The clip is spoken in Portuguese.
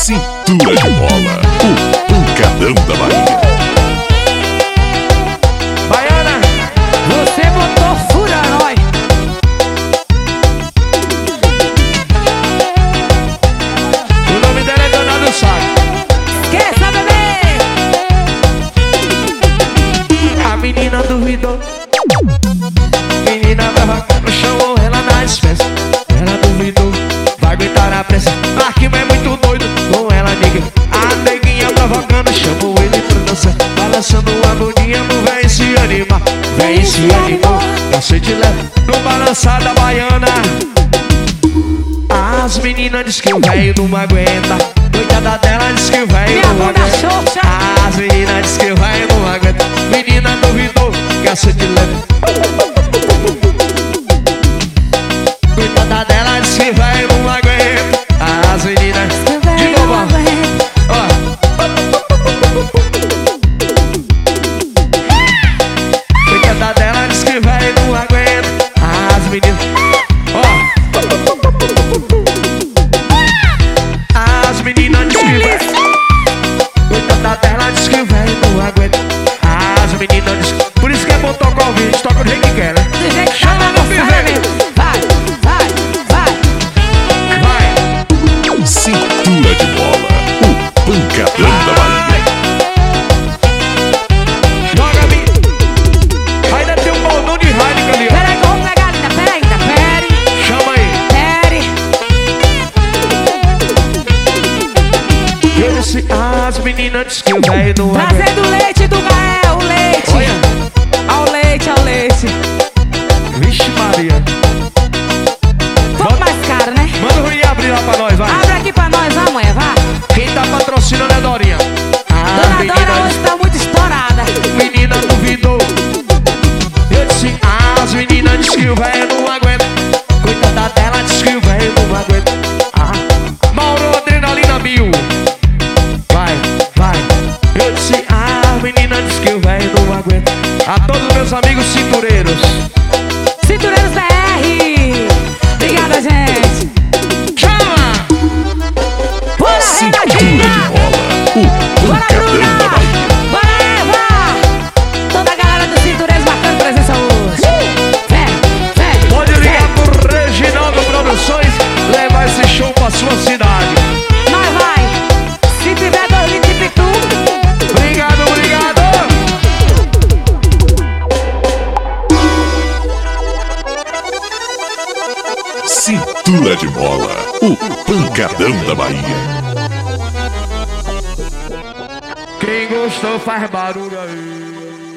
Cintura de Mola, o pancadão da Bahia. Baiana, você botou fura-herói. O nome dela é Danado Saco. Esqueça, bebê. A menina duvidou. Menina brava, chamou ela na espécie. Ela duvidou, vai aguentar a pressa. Marquinhos é muito doido com ela, nega. A neguinha provocando, chamou ele pra dançar. Balançando a bundinha, não vem se animar. Vem se animar, cacete leve no balançar da baiana. As meninas diz que o velho não aguenta. Coitada dela diz que o velho não aguenta. As meninas diz que o velho não aguenta. Menina duvidou, cacete leve. Coitada dela diz que o velho não aguenta. As meninas de novo, ó. Coitada dela diz que o velho não aguenta. As meninas, ó. As meninas diz que o velho. Coitada dela diz que o velho não aguenta. As meninas diz que... Por isso que é bom tocar o vídeo, toca do jeito que quer, né? Do jeito que chama no piseiro. Vai, vai, vai. Vai. Cintura de Mola, o pancadão da Bahia. Joga me. Ainda tem um baldão de Heineken ali, ó. Pera aí que eu vou pegar ainda, pera ainda, pere. Chama aí. Pere. Eu disse, as meninas diz que o velho não aguenta. Trazendo leite do Gael, o leite. Olha. Ao leite, ao leite. Vixe Maria. Um pouco mais caro, né? Manda o Rui abrir lá pra nós, vai. Abre aqui pra nós, vai, mulher, vai. Quem tá patrocinando é Dorinha. Dona Dora hoje tá muito estourada. Menina duvidou. Eu disse, as meninas diz que o velho não aguenta. Coitada dela diz que o velho não aguenta. Mauro adrenalina mil. Vai, vai. Eu disse, as meninas diz que o velho não aguenta. A todos meus amigos cintureiros. Cintureiros BR. Obrigada, gente. Chama! Bora, Cintura de Renatinha. Mola, o Bora, pancadão Bruna. da Bahia. Bora, Eva. Toda a galera dos cintureiros marcando presença hoje. Vem, vem. Pode ligar pro Reginaldo Produções, levar esse show pra sua cidade. Nós vai. Se tiver 2 litros de pitu. Obrigado, obrigado. Cintura de Mola, o pancadão da Bahia. Quem gostou faz barulho aí.